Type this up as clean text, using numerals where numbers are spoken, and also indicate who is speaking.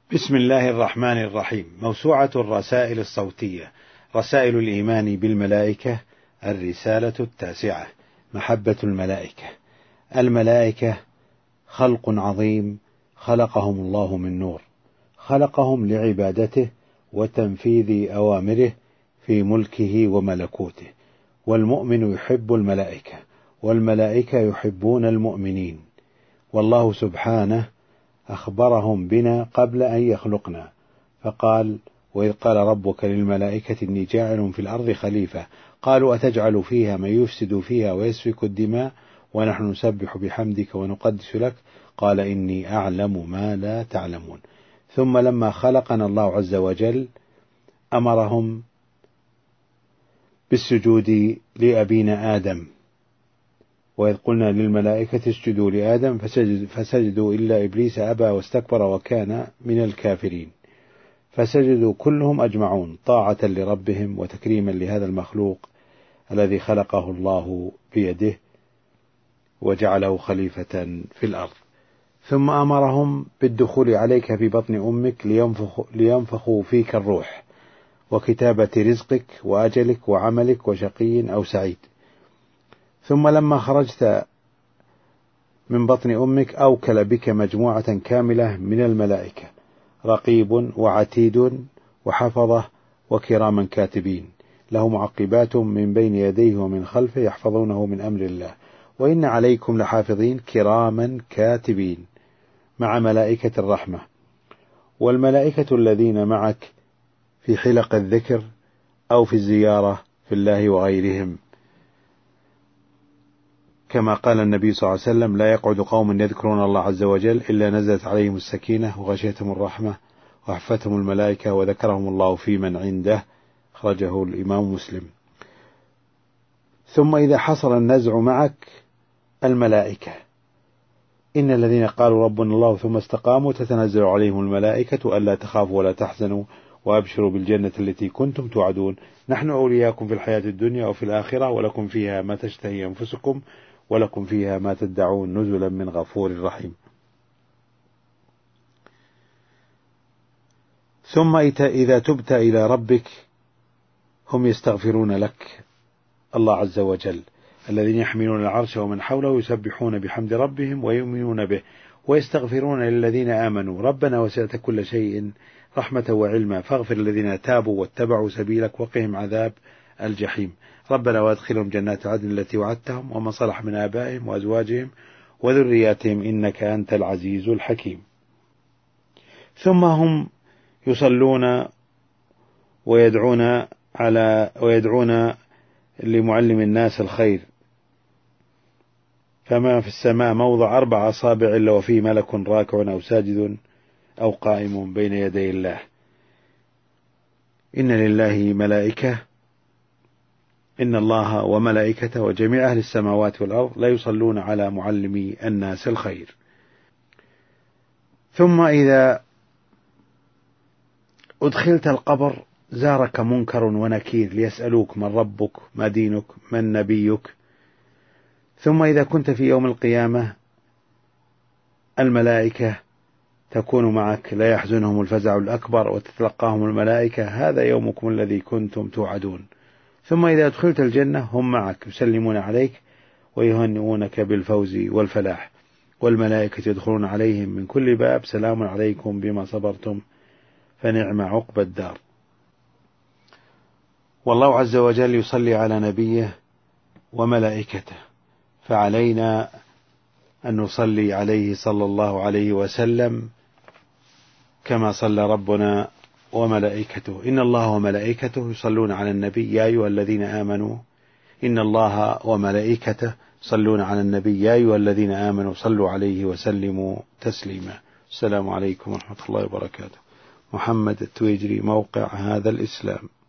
Speaker 1: بسم الله الرحمن الرحيم. موسوعة الرسائل الصوتية، رسائل الإيمان بالملائكة، الرسالة 9. محبة الملائكة. الملائكة خلق عظيم خلقهم الله من نور، خلقهم لعبادته وتنفيذ أوامره في ملكه وملكوته، والمؤمن يحب الملائكة والملائكة يحبون المؤمنين، والله سبحانه أخبرهم بنا قبل أن يخلقنا فقال: وإذ قال ربك للملائكة إني جاعل في الأرض خليفة قالوا أتجعل فيها من يفسد فيها ويسفك الدماء ونحن نسبح بحمدك ونقدس لك قال إني أعلم ما لا تعلمون. ثم لما خلقنا الله عز وجل أمرهم بالسجود لأبينا آدم، وإذ قلنا للملائكة اسجدوا لآدم فسجدوا إلا إبليس أبى واستكبر وكان من الكافرين، فسجدوا كلهم أجمعون طاعة لربهم وتكريما لهذا المخلوق الذي خلقه الله بيده وجعله خليفة في الأرض. ثم أمرهم بالدخول عليك في بطن أمك لينفخوا فيك الروح وكتابة رزقك وأجلك وعملك وشقي أو سعيد. ثم لما خرجت من بطن أمك أوكل بك مجموعة كاملة من الملائكة، رقيب وعتيد وحفظة وكراما كاتبين، له معقبات من بين يديه ومن خلفه يحفظونه من أمر الله، وإن عليكم لحافظين كراما كاتبين مع ملائكة الرحمة. والملائكة الذين معك في حلق الذكر أو في الزيارة في الله وغيرهم، كما قال النبي صلى الله عليه وسلم: لا يقعد قوم يذكرون الله عز وجل إلا نزلت عليهم السكينة وغشيتهم الرحمة وحفتهم الملائكة وذكرهم الله في من عنده، أخرجه الإمام مسلم. ثم إذا حصل النزع معك الملائكة: إن الذين قالوا ربنا الله ثم استقاموا تتنزل عليهم الملائكة ألا تخافوا ولا تحزنوا وأبشروا بالجنة التي كنتم توعدون نحن أولياءكم في الحياة الدنيا وفي الآخرة ولكم فيها ما تشتهي أنفسكم ولكم فيها ما تدعون نزلا من غفور رحيم. ثم إذا تبت إلى ربك هم يستغفرون لك، الله عز وجل: الذين يحملون العرش ومن حوله يسبحون بحمد ربهم ويؤمنون به ويستغفرون للذين آمنوا ربنا وسعت كل شيء رحمة وعلما فاغفر الذين تابوا واتبعوا سبيلك وقهم عذاب الجحيم ربنا وادخلهم جنات عدن التي وعدتهم ومن صلح من آبائهم وأزواجهم وذرياتهم إنك أنت العزيز الحكيم. ثم هم يصلون ويدعون لمعلم الناس الخير، فما في السماء موضع 4 أصابع إلا وفيه ملك راكع أو ساجد أو قائم بين يدي الله. إن لله ملائكة، إن الله وملائكته وجميع أهل السماوات والأرض لا يصلون على معلم الناس الخير. ثم إذا أدخلت القبر زارك منكر ونكير ليسألوك: من ربك؟ ما دينك؟ من نبيك؟ ثم إذا كنت في يوم القيامة الملائكة تكون معك لا يحزنهم الفزع الأكبر وتتلقاهم الملائكة: هذا يومكم الذي كنتم توعدون. ثم إذا أدخلت الجنة هم معك يسلمون عليك ويهنئونك بالفوز والفلاح، والملائكة يدخلون عليهم من كل باب: سلام عليكم بما صبرتم فنعم عقبى الدار. والله عز وجل يصلي على نبيه وملائكته، فعلينا أن نصلي عليه صلى الله عليه وسلم كما صلى ربنا وملائكته. إن الله وملائكته يصلون على النبي يا أيها الذين آمنوا إن الله وملائكته يصلون على النبي يا أيها الذين آمنوا صلوا عليه وسلموا تسليما. السلام عليكم ورحمة الله وبركاته. محمد التويجري، موقع هذا الإسلام.